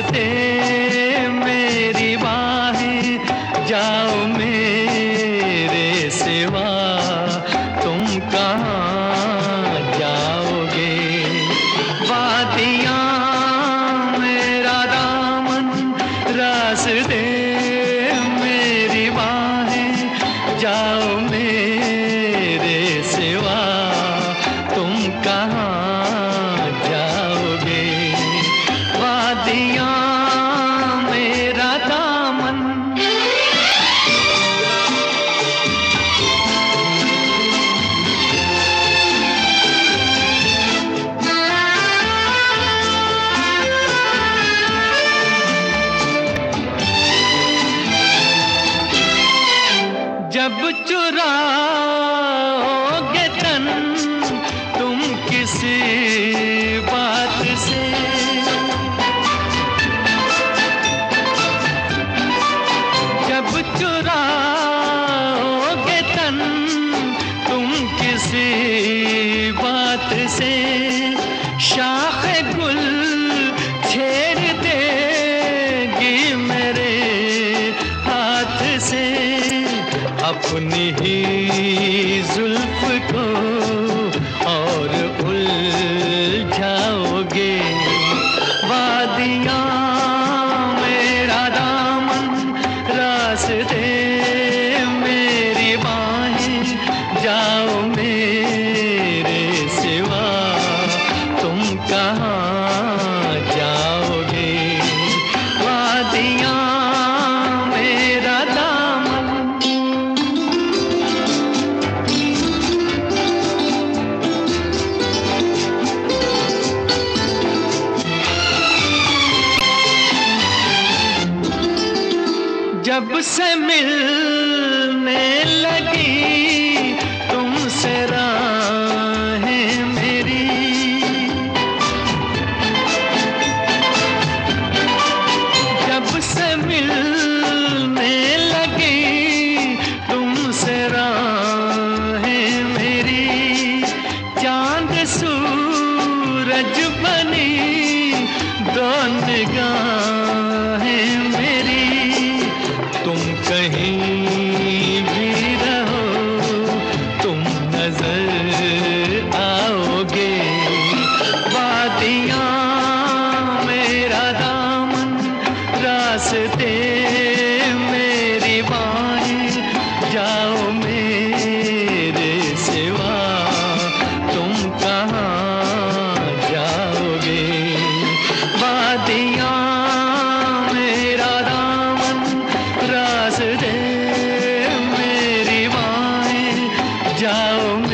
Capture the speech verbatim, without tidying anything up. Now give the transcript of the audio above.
रास्ते मेरी बाहें, जाओ मेरे सिवा तुम कहाँ जाओगे। वादियाँ मेरा दामन, रास्ते मेरी बाहें, जाओ मेरे सिवा तुम कहाँ जाओगे। वादियाँ मेरा दामन। जब चुराओगे तन तुम किसी बात से, जब चुराओगे तन तुम किसी बात से, शाख गुल छेड़ देगी मेरे हाथ से। अपनी ही जुल्फ को और उलझाओगे। वादियाँ मेरा दामन, रास्ते मेरी बाहें, जाओ मेरे सिवा तुम कहाँ जाओगे। वादियाँ मेरा दामन। जब से मिलने लगी तुमसे राहें मेरी, जब से मिलने लगी तुमसे राहें मेरी, चांद सूरज बनी दो निगाहें मेरी। तुम कहीं भी रहो तुम नजर आओगे। वादियाँ मेरा दामन, रास्ते मेरी बाहें, जाओ मेरे सिवा तुम कहाँ जाओगे। वादियाँ मेरा दामन, रास्ते मेरी बाहें, जाओ